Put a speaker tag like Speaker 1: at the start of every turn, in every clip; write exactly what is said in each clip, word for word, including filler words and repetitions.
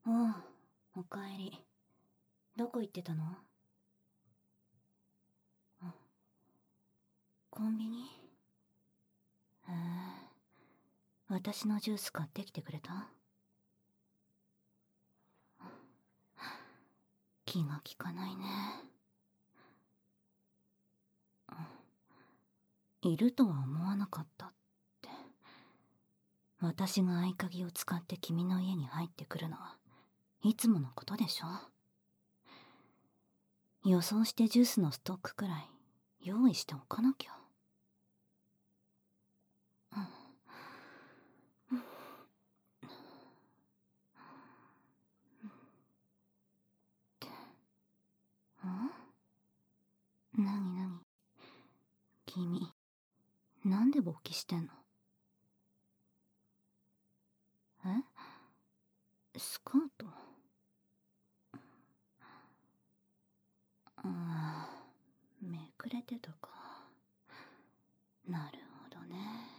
Speaker 1: ああ、おかえり。どこ行ってたの？あ、コンビニ？へえ、私のジュース買ってきてくれた？気が利かないね。いるとは思わなかったって。私が合鍵を使って君の家に入ってくるのはいつものことでしょ。予想してジュースのストックくらい用意しておかなきゃ。ん？なになに？君、なんで勃起してんの？え？スカート？ああ、めくれてたか。なるほどね。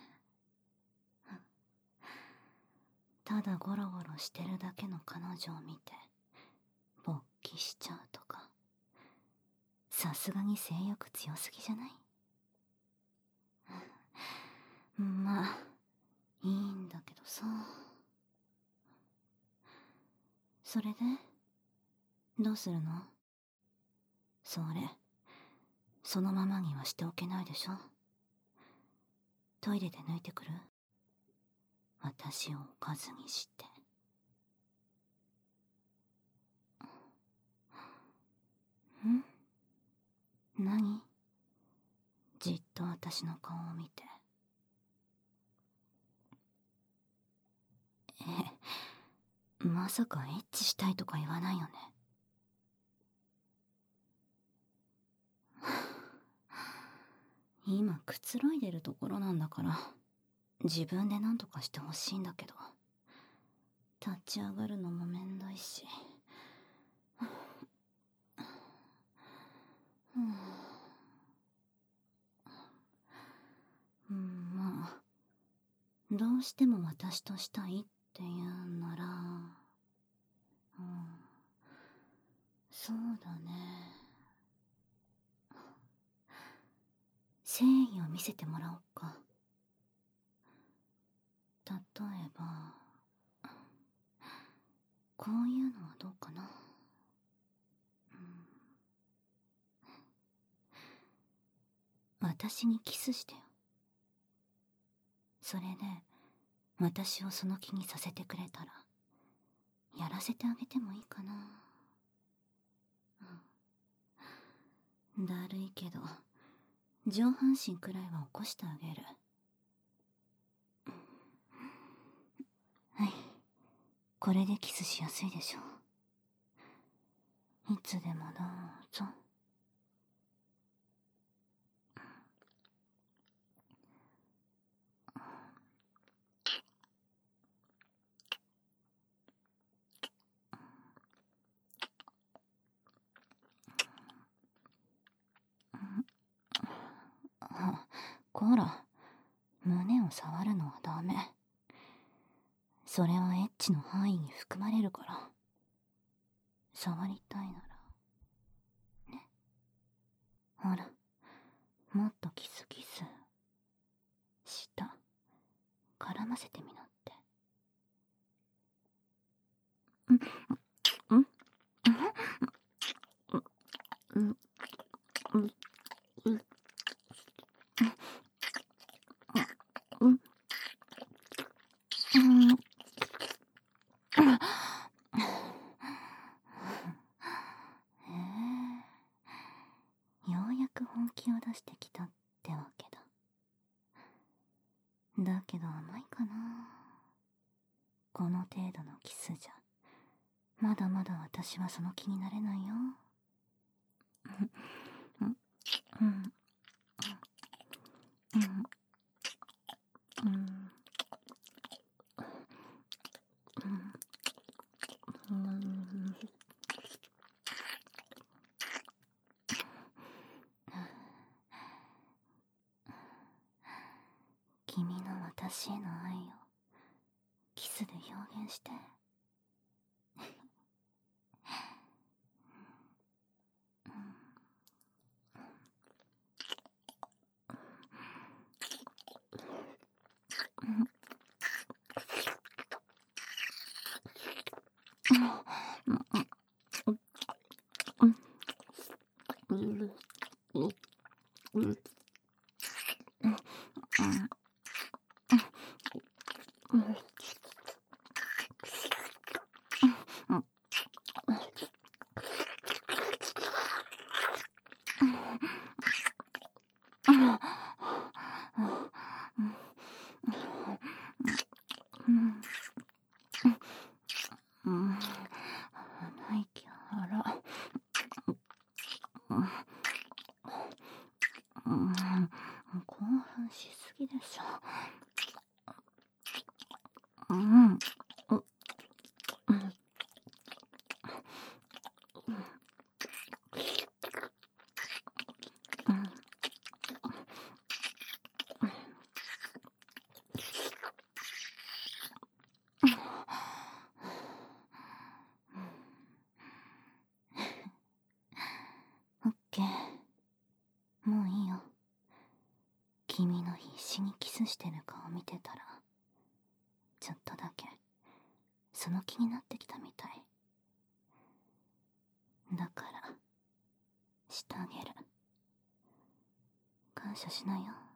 Speaker 1: ただゴロゴロしてるだけの彼女を見て勃起しちゃうとか、さすがに性欲強すぎじゃない？まあいいんだけどさ。それでどうするの？それそのままにはしておけないでしょ。トイレで抜いてくる？私をおかずにして。ん？何？じっと私の顔を見て。え、まさかエッチしたいとか言わないよね？今くつろいでるところなんだから自分で何とかしてほしいんだけど、立ち上がるのもめんどいし。うん、まあどうしても私としたいって言うんなら、うん、そうだね。誠意を見せてもらおっか。例えばこういうのはどうかな。うん、私にキスしてよ。それで私をその気にさせてくれたらやらせてあげてもいいかな。うん、だるいけど上半身くらいは起こしてあげる。はい、これでキスしやすいでしょ。いつでもどうぞ。あ、こら、胸を触るのはダメ。それはエッチの範囲に含まれるから。触りたいならね。ほら、もっとキスキスした絡ませてみなって。うんうんうんうんうんうんようやく本気を出してきたってわけだ。だけど甘いかな。この程度のキスじゃまだまだ私はその気になれないよ。うんうんうんうんうん君の私への愛をキスで表現して。 鼻息荒ら。興奮しすぎでしょ。うんオッケー、もういいよ。君の必死にキスしてる顔見てたらちょっとだけその気になってきたみたいだからしてあげる。感謝しなよ。